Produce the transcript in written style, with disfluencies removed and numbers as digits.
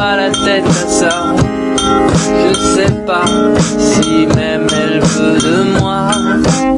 pas la tête à ça. Je sais pas si même elle veut de moi.